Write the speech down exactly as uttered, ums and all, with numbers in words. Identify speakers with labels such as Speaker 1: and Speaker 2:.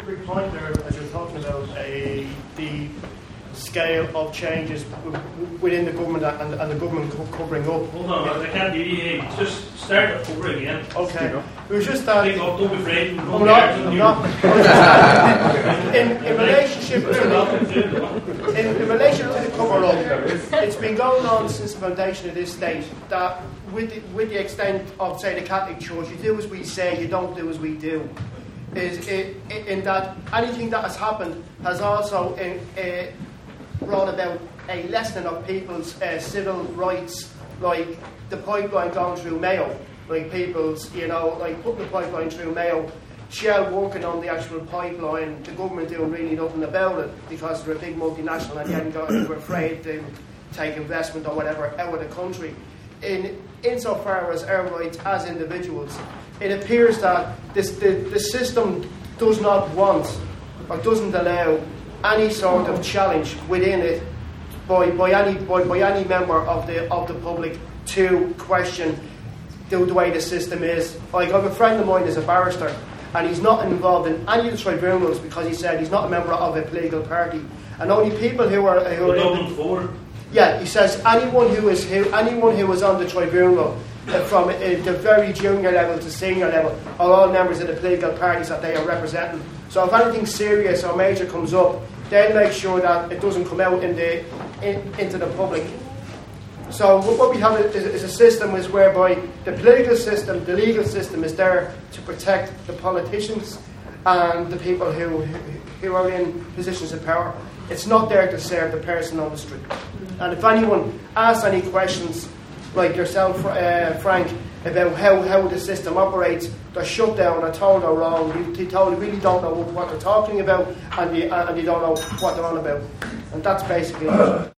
Speaker 1: big point there, as you're talking about a, the scale of changes w- w- within the government and, and the government co- covering up.
Speaker 2: Hold on, I can't hear you. Just start it over again.
Speaker 1: Okay. It was just that.
Speaker 2: Think of, don't be afraid.
Speaker 1: I'm not, I'm not, in, in relationship to in, in relation to the cover up, it's been going on since the foundation of this state that with the, with the extent of, say, the Catholic Church, you do as we say, you don't do as we do. Is it, in that anything that has happened has also in, uh, brought about a lessening of people's uh, civil rights, like the pipeline going through Mayo, like people's, you know, like putting the pipeline through Mayo, Shell working on the actual pipeline, the government doing really nothing about it because they're a big multinational and then got, they were afraid to take investment or whatever out of the country. In insofar as our rights as individuals, it appears that this, the, the system does not want or doesn't allow any sort of challenge within it by, by any by, by any member of the of the public to question the, the way the system is. Like, I have a friend of mine who's a barrister, and he's not involved in any of the tribunals because he said he's not a member of a political party, and only people who are who are in the, yeah, he says anyone who is who anyone who is on the tribunal uh, from uh, the very junior level to senior level are all members of the political parties that they are representing. So if anything serious or major comes up, they'll make sure that it doesn't come out in the in, into the public. So what we have is, is a system is whereby the political system, the legal system is there to protect the politicians and the people who who are in positions of power. It's not there to serve the person on the street. And if anyone asks any questions, like yourself, uh, Frank, about how, how the system operates, they're shut down, they're told they're wrong, they told they really don't know what they're talking about, and they, and they don't know what they're on about. And that's basically it.